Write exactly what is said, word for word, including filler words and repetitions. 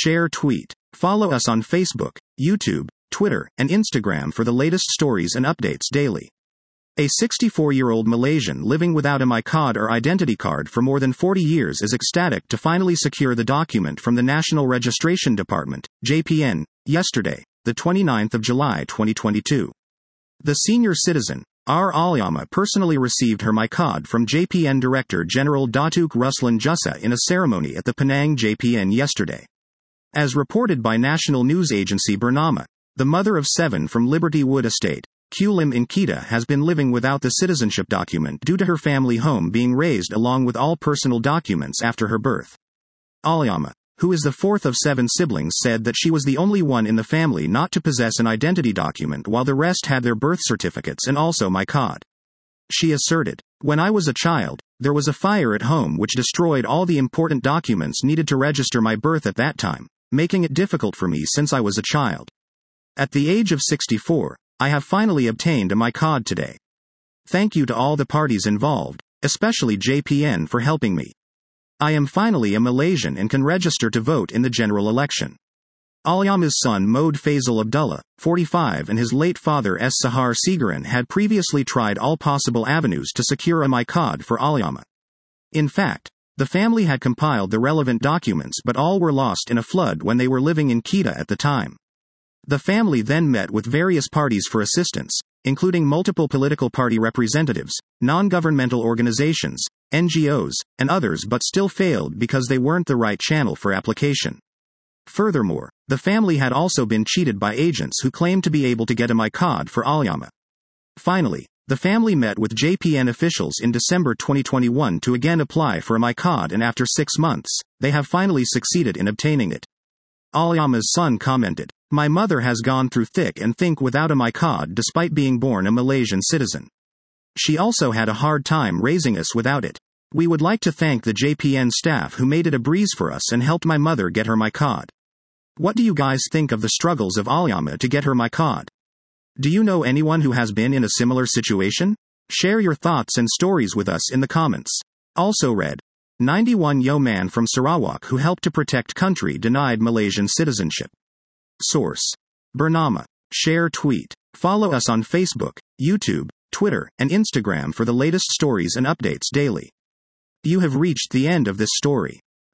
share, tweet. Follow us on Facebook, YouTube, Twitter, and Instagram for the latest stories and updates daily. A sixty-four-year-old Malaysian living without a MyCard or identity card for more than forty years is ecstatic to finally secure the document from the National Registration Department, J P N, yesterday, the twenty-ninth of July twenty twenty-two. The senior citizen, R. Alyama, personally received her MyCard from J P N Director General Datuk Ruslan Jussa in a ceremony at the Penang J P N yesterday. As reported by national news agency Bernama, the mother of seven from Liberty Wood Estate, Kulim in Kedah, has been living without the citizenship document due to her family home being razed along with all personal documents after her birth. Alyama, who is the fourth of seven siblings, said that she was the only one in the family not to possess an identity document while the rest had their birth certificates and also MyCard. She asserted, "When I was a child, there was a fire at home which destroyed all the important documents needed to register my birth at that time, making it difficult for me since I was a child. At the age of sixty-four, I have finally obtained a MyCard today. Thank you to all the parties involved, especially J P N, for helping me. I am finally a Malaysian and can register to vote in the general election." Alyama's son Mohd Faisal Abdullah, forty-five, and his late father S. Sahar Sigaran had previously tried all possible avenues to secure a MyCard for Alyama. In fact, the family had compiled the relevant documents, but all were lost in a flood when they were living in Kedah at the time. The family then met with various parties for assistance, including multiple political party representatives, non-governmental organizations, N G Os, and others, but still failed because they weren't the right channel for application. Furthermore, the family had also been cheated by agents who claimed to be able to get a MyCard for Alyama. Finally, the family met with J P N officials in December twenty twenty-one to again apply for a MyCard, and after six months, they have finally succeeded in obtaining it. Alyama's son commented, "My mother has gone through thick and thin without a MyCard despite being born a Malaysian citizen. She also had a hard time raising us without it. We would like to thank the J P N staff who made it a breeze for us and helped my mother get her MyCard." What do you guys think of the struggles of Alyama to get her MyCard? Do you know anyone who has been in a similar situation? Share your thoughts and stories with us in the comments. Also read, ninety-one-year-old man from Sarawak who helped to protect country denied Malaysian citizenship. Source: Bernama. Share, tweet. Follow us on Facebook, YouTube, Twitter, and Instagram for the latest stories and updates daily. You have reached the end of this story.